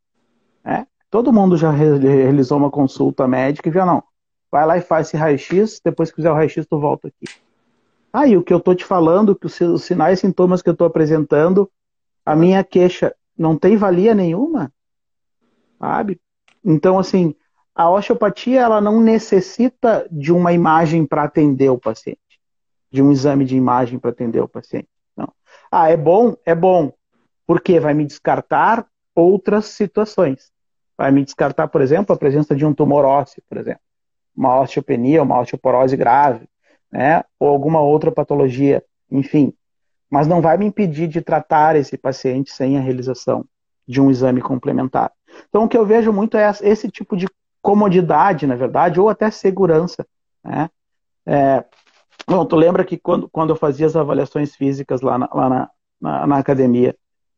Todo mundo já realizou uma consulta médica e já não. Vai lá e faz esse raio-x, depois que fizer o raio-x tu volta aqui. E o que eu estou te falando, que os sinais e sintomas que eu estou apresentando, a minha queixa não tem valia nenhuma, sabe? Então, assim, a osteopatia, ela não necessita de uma imagem para atender o paciente, de um exame de imagem para atender o paciente. Não. É bom? É bom, porque vai me descartar outras situações. Vai me descartar, por exemplo, a presença de um tumor ósseo, por exemplo, uma osteopenia, uma osteoporose grave, né? Ou alguma outra patologia, enfim. Mas não vai me impedir de tratar esse paciente sem a realização de um exame complementar. Então, o que eu vejo muito é esse tipo de comodidade, na verdade, ou até segurança. Né? Bom, tu lembra que quando eu fazia as avaliações físicas lá na academia,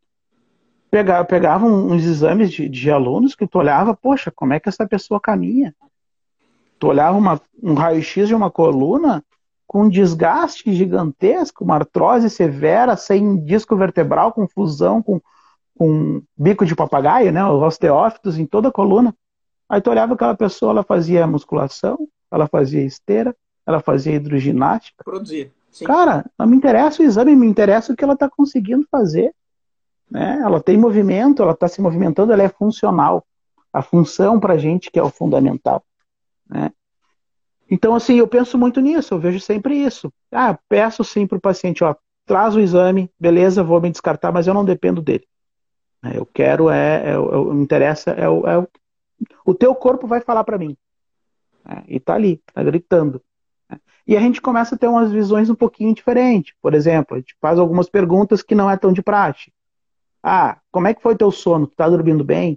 pegava uns exames de alunos que tu olhava, poxa, como é que essa pessoa caminha? Tu olhava um raio-x de uma coluna com desgaste gigantesco, uma artrose severa, sem disco vertebral, com fusão, com bico de papagaio, né, os osteófitos em toda a coluna. Aí tu olhava aquela pessoa, ela fazia musculação, ela fazia esteira, ela fazia hidroginástica. Produzir. Sim. Cara, não me interessa o exame, me interessa o que ela está conseguindo fazer. Né? Ela tem movimento, ela está se movimentando, ela é funcional. A função para a gente que é o fundamental. Né? Então, assim, eu penso muito nisso, eu vejo sempre isso. Peço sim para o paciente, traz o exame, beleza, vou me descartar, mas eu não dependo dele. Eu quero, me interessa, o teu corpo vai falar para mim. E tá ali, tá gritando. E a gente começa a ter umas visões um pouquinho diferentes. Por exemplo, a gente faz algumas perguntas que não é tão de praxe. Como é que foi teu sono? Tu tá dormindo bem?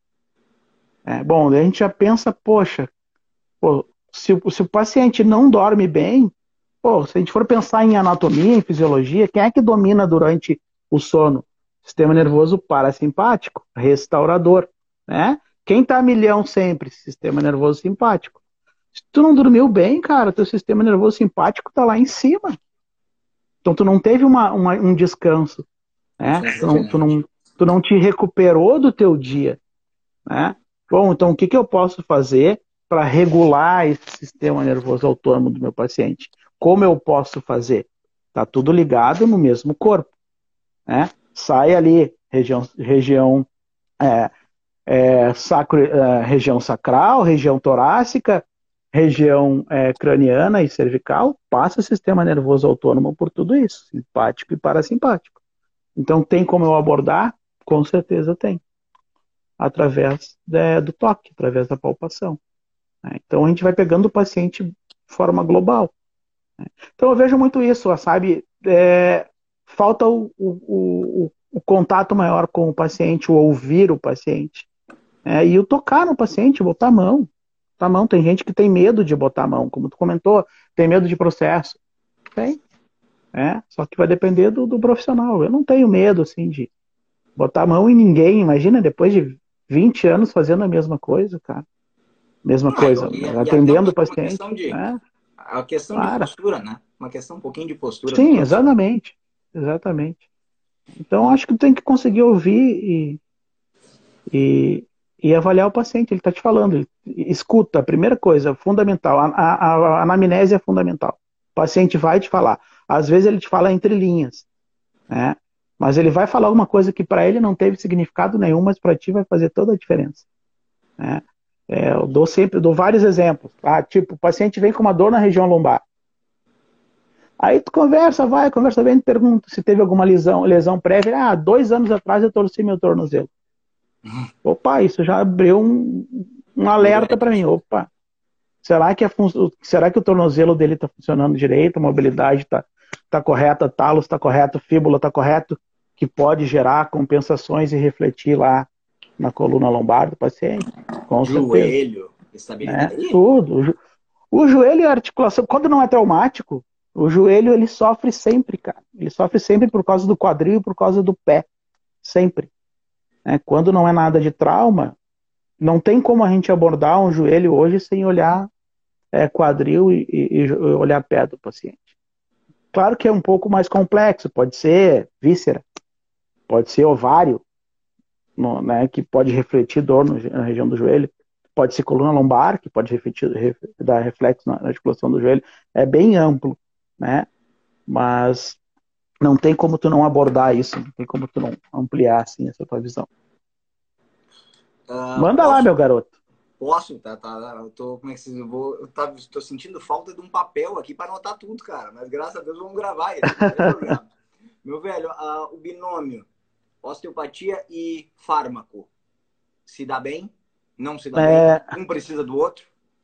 Bom, a gente já pensa, poxa, se o paciente não dorme bem, se a gente for pensar em anatomia, em fisiologia, quem é que domina durante o sono? Sistema nervoso parasimpático, restaurador, né? Quem tá a milhão sempre? Sistema nervoso simpático. Se tu não dormiu bem, cara, teu sistema nervoso simpático tá lá em cima. Então tu não teve um descanso, né? Tu não te recuperou do teu dia, né? Bom, então o que eu posso fazer para regular esse sistema nervoso autônomo do meu paciente? Como eu posso fazer? Tá tudo ligado no mesmo corpo, né? Sai ali é, região sacral, região torácica, região craniana e cervical, passa o sistema nervoso autônomo por tudo isso, simpático e parasimpático. Então, tem como eu abordar? Com certeza tem. Através do toque, através da palpação. Né? Então, a gente vai pegando o paciente de forma global. Né? Então, eu vejo muito isso, sabe? Falta o contato maior com o paciente, o ouvir o paciente. E o tocar no paciente, botar a mão. Botar a mão. Tem gente que tem medo de botar a mão, como tu comentou, tem medo de processo. Tem. Só que vai depender do profissional. Eu não tenho medo, assim, de botar a mão em ninguém. Imagina, depois de 20 anos fazendo a mesma coisa, cara. Mesma coisa, atendendo o paciente. A questão de postura, né? Uma questão um pouquinho de postura. Sim, exatamente. Exatamente. Então, acho que tu tem que conseguir ouvir e avaliar o paciente. Ele está te falando. Escuta, a primeira coisa, fundamental. A anamnese é fundamental. O paciente vai te falar. Às vezes ele te fala entre linhas, né? Mas ele vai falar alguma coisa que para ele não teve significado nenhum, mas para ti vai fazer toda a diferença. Né? Eu dou vários exemplos. Tipo, o paciente vem com uma dor na região lombar. Aí tu conversa bem, pergunta se teve alguma lesão prévia. 2 anos atrás eu torci meu tornozelo. Opa, isso já abriu um alerta para mim. Opa, será que o tornozelo dele está funcionando direito? A mobilidade está correta, talos está correto, fíbula está correto, que pode gerar compensações e refletir lá na coluna lombar do paciente. Com joelho, certeza. estabilidade. Tudo. O joelho e a articulação, quando não é traumático, o joelho ele sofre sempre, cara. Ele sofre sempre por causa do quadril e por causa do pé. Sempre. Quando não é nada de trauma, não tem como a gente abordar um joelho hoje sem olhar quadril e olhar pé do paciente. Claro que é um pouco mais complexo, pode ser víscera, pode ser ovário, que pode refletir dor na região do joelho, pode ser coluna lombar, que pode dar reflexo na articulação do joelho, é bem amplo, né? Mas não tem como tu não abordar isso, não tem como tu não ampliar assim essa tua visão. Manda lá, meu garoto. Posso? Eu tô, como é que vocês, tô sentindo falta de um papel aqui para anotar tudo, cara. Mas graças a Deus vamos gravar isso. Meu velho, o binômio osteopatia e fármaco se dá bem? Não se dá bem? Um precisa do outro?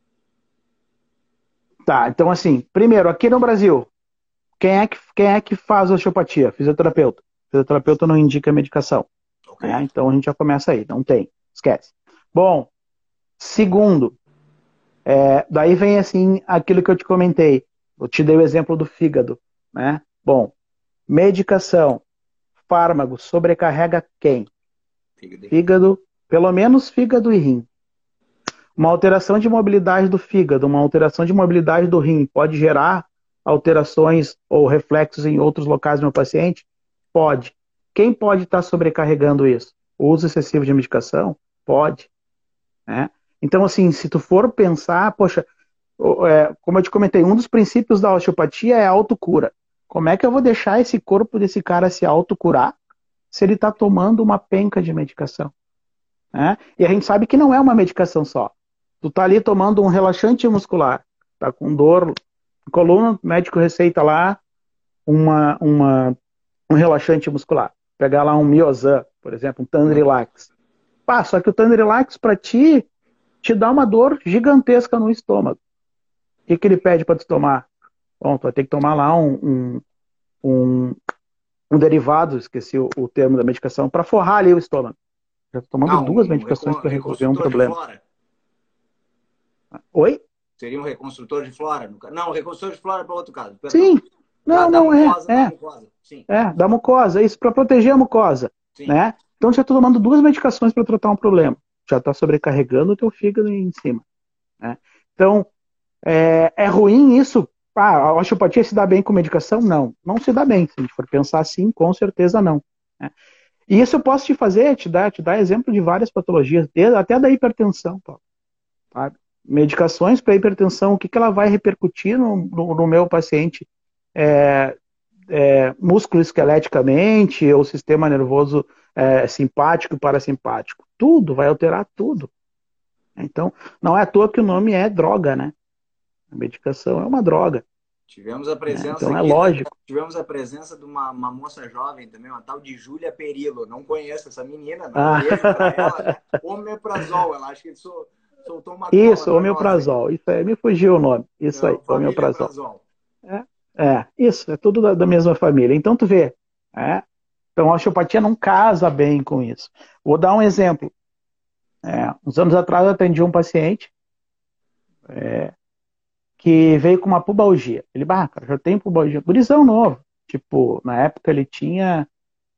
Tá, então assim, primeiro, aqui no Brasil, quem é que faz osteopatia? Fisioterapeuta. Fisioterapeuta não indica medicação. Okay. Então a gente já começa aí, não tem, esquece. Bom, segundo, daí vem assim aquilo que eu te comentei. Eu te dei o exemplo do fígado, né? Bom, medicação, fármaco, sobrecarrega quem? Fígado, pelo menos fígado e rim. Uma alteração de mobilidade do fígado, uma alteração de mobilidade do rim pode gerar alterações ou reflexos em outros locais do meu paciente? Pode. Quem pode estar sobrecarregando isso? O uso excessivo de medicação? Pode. Né? Então, assim, se tu for pensar, poxa, como eu te comentei, um dos princípios da osteopatia é a autocura. Como é que eu vou deixar esse corpo desse cara se autocurar se ele está tomando uma penca de medicação? Né? E a gente sabe que não é uma medicação só. Tu tá ali tomando um relaxante muscular, tá com dor, coluna, o médico receita lá um relaxante muscular. Pegar lá um Miozan, por exemplo, um Tandrilax. Só que o Tandrilax para ti te dá uma dor gigantesca no estômago. O que ele pede para tu tomar? Bom, tu vai ter que tomar lá um derivado, esqueci o termo da medicação, para forrar ali o estômago. Já tô tomando 2 medicações para resolver um problema. Oi? Seria um reconstrutor de flora? Não, reconstrutor de flora é para outro caso. Perdão. Sim. Não, da mucosa, da mucosa. Sim. Da mucosa, isso para proteger a mucosa. Sim. Né? Então já estou tomando 2 medicações para tratar um problema. Já está sobrecarregando o teu fígado em cima. Né? Então, é ruim isso? A osteopatia se dá bem com medicação? Não. Não se dá bem. Se a gente for pensar assim, com certeza não. Né? E isso eu posso te fazer, te dar exemplo de várias patologias, até da hipertensão, Paulo, sabe? Medicações para hipertensão, o que ela vai repercutir no meu paciente musculoesqueleticamente, ou sistema nervoso simpático e parasimpático. Tudo, vai alterar tudo. Então, não é à toa que o nome é droga, né? A medicação é uma droga. Tivemos a Né? presença Então é aqui, lógico. tivemos a presença de uma moça jovem também, uma tal de Júlia Perillo. Não conheço essa menina, mas um Ah, beijo para ela, né? Omeprazol, ela acha que soltou uma cola isso, para nós aí. homeoprazol. Isso aí, me fugiu o nome. Isso aí, Não, família homeoprazol. Prazol. Isso, é tudo da mesma família. Então, tu vê. Então, a osteopatia não casa bem com isso. Vou dar um exemplo. Uns anos atrás, eu atendi um paciente que veio com uma pubalgia. Ele, cara, já tem pubalgia. Gurizão novo. Tipo, na época ele tinha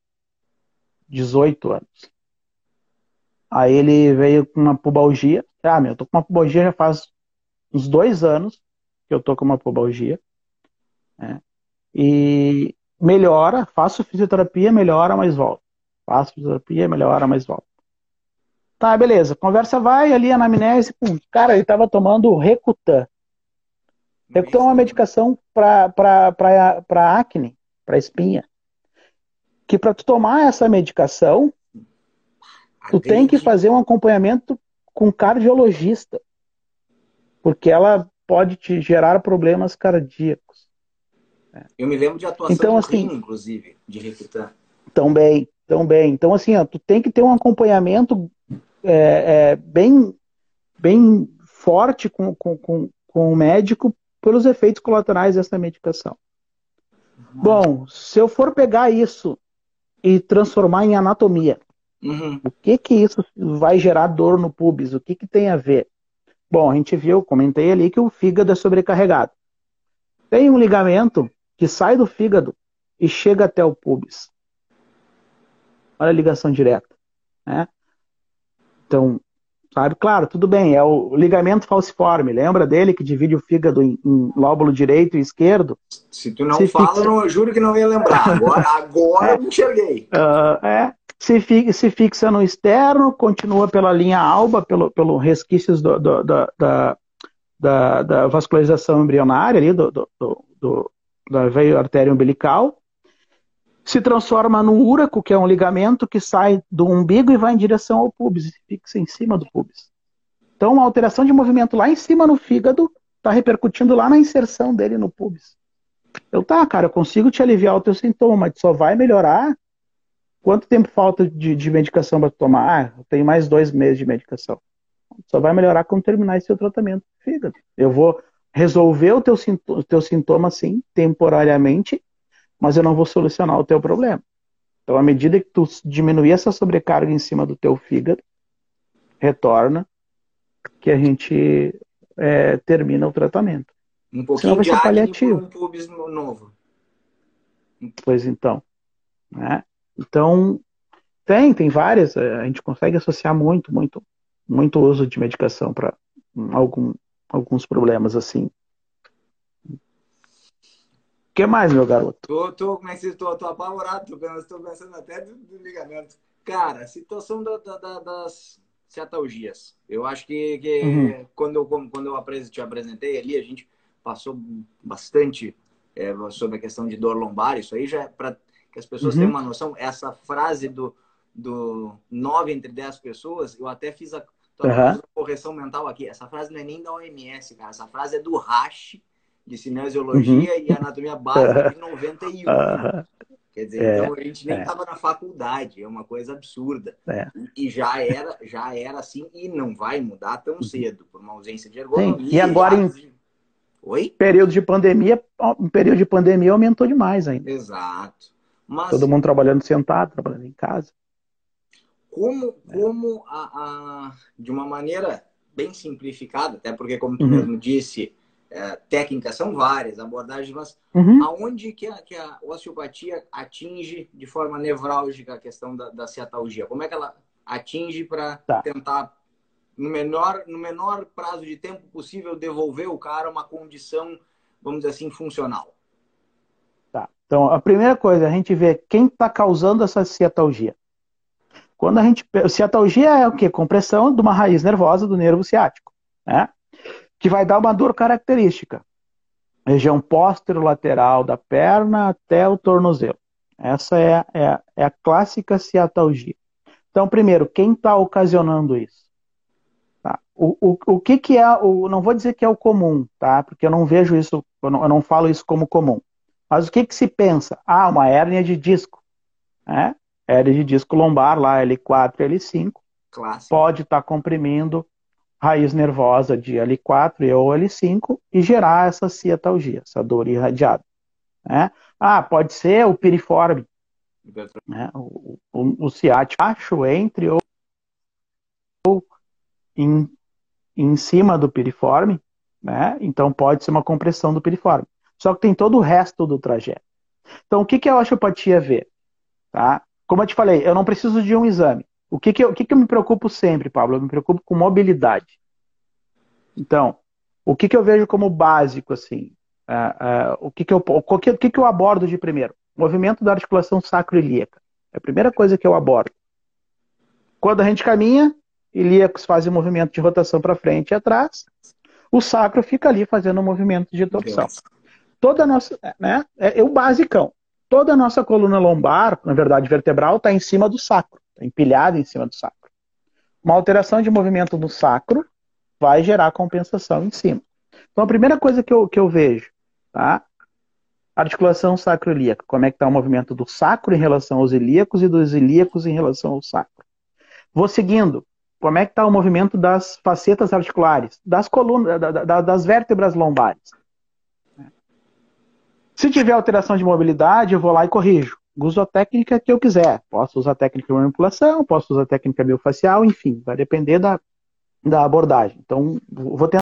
18 anos. Aí ele veio com uma pubalgia. Eu tô com uma pubalgia já faz uns 2 anos que eu tô com uma pubalgia. Né? E melhora, faço fisioterapia, melhora, mas volta. Faço fisioterapia, melhora, mas volta. Tá, beleza. Conversa vai ali, anamnese. Pum. Cara, ele tava tomando Recutan. Recutan é uma medicação para acne, para espinha. Que para tu tomar essa medicação, tu tem que fazer um acompanhamento com cardiologista. Porque ela pode te gerar problemas cardíacos. Eu me lembro de atuação então, do assim, rim, inclusive, de Recutan. Também. Então, assim, tu tem que ter um acompanhamento bem forte com o médico pelos efeitos colaterais dessa medicação. Bom, se eu for pegar isso e transformar em anatomia, o que isso vai gerar dor no pubis? O que tem a ver? Bom, a gente viu, comentei ali que o fígado é sobrecarregado. Tem um ligamento que sai do fígado e chega até o pubis. Olha a ligação direta. Né? Então, sabe, claro, tudo bem, é o ligamento falciforme. Lembra dele que divide o fígado em lóbulo direito e esquerdo? Se tu não fala, eu juro que não ia lembrar. Agora eu me enxerguei. Se fixa no externo, continua pela linha alba, pelo resquícios da vascularização embrionária ali, da veia artéria umbilical, se transforma no úraco, que é um ligamento que sai do umbigo e vai em direção ao pubis, e fixa em cima do pubis. Então, uma alteração de movimento lá em cima no fígado está repercutindo lá na inserção dele no pubis. Então, cara, eu consigo te aliviar o teu sintoma, mas só vai melhorar. Quanto tempo falta de medicação para tomar? Eu tenho mais 2 meses de medicação. Só vai melhorar quando terminar esse teu tratamento do fígado. Eu vou resolver o teu sintoma, sim, temporariamente, mas eu não vou solucionar o teu problema. Então, à medida que tu diminuir essa sobrecarga em cima do teu fígado, retorna, que a gente termina o tratamento. Um pouquinho Senão vai de ser acne paliativo. por um pubis novo. Pois então. Né? Então, tem várias. A gente consegue associar muito uso de medicação para alguns problemas assim. O que mais, meu garoto? Tô apavorado, tô pensando até do ligamento. Cara, a situação das cetalgias. Eu acho que quando eu te apresentei ali, a gente passou bastante sobre a questão de dor lombar. Isso aí já é para que as pessoas tenham uma noção. Essa frase do 9 entre 10 pessoas, eu até fiz a correção mental aqui. Essa frase não é nem da OMS, cara. Essa frase é do Rasch, de Cinesiologia e Anatomia Básica, de 91. Quer dizer, então a gente nem estava na faculdade, é uma coisa absurda. E já era assim, e não vai mudar tão cedo, por uma ausência de ergonomia. Sim. E agora, em período de pandemia aumentou demais ainda. Exato. Mas, todo mundo trabalhando sentado, trabalhando em casa. Como de uma maneira bem simplificada, até porque, como tu mesmo disse, técnicas são várias, abordagens, mas aonde que a osteopatia atinge de forma nevrálgica a questão da cetalgia? Como é que ela atinge para tentar, no menor prazo de tempo possível, devolver o cara uma condição, vamos dizer assim, funcional? Tá. Então, a primeira coisa, a gente vê quem está causando essa cetalgia. Ciatalgia é o quê? Compressão de uma raiz nervosa do nervo ciático, né? Que vai dar uma dor característica. Região posterolateral da perna até o tornozelo. Essa é a clássica ciatalgia. Então, primeiro, quem está ocasionando isso? Tá? O que é, não vou dizer que é o comum, tá? Porque eu não vejo isso, eu não falo isso como comum. Mas o que se pensa? Ah, uma hérnia de disco, né? Hérnia de disco lombar, lá L4 e L5, Clássico. pode estar comprimindo raiz nervosa de L4 ou L5 e gerar essa ciatalgia, essa dor irradiada, né? Ah, pode ser o piriforme, né? O ciático baixo, entre ou em cima do piriforme, né? Então pode ser uma compressão do piriforme. Só que tem todo o resto do trajeto. Então o que a osteopatia vê? Tá? Como eu te falei, eu não preciso de um exame. O que eu me preocupo sempre, Pablo? Eu me preocupo com mobilidade. Então, o que eu vejo como básico, assim? O que eu abordo de primeiro? Movimento da articulação sacroiliaca. É a primeira coisa que eu abordo. Quando a gente caminha, ilíacos fazem movimento de rotação para frente e atrás. O sacro fica ali fazendo um movimento de torção. Toda a nossa, né? É o basicão. Toda a nossa coluna lombar, na verdade vertebral, está em cima do sacro, está empilhada em cima do sacro. Uma alteração de movimento no sacro vai gerar compensação em cima. Então a primeira coisa que eu vejo, tá? Articulação sacroiliaca. Como é que está o movimento do sacro em relação aos ilíacos e dos ilíacos em relação ao sacro. Vou seguindo. Como é que está o movimento das facetas articulares, das colunas, das vértebras lombares. Se tiver alteração de mobilidade, eu vou lá e corrijo. Uso a técnica que eu quiser. Posso usar técnica de manipulação, posso usar técnica miofascial, enfim, vai depender da abordagem. Então, vou tentar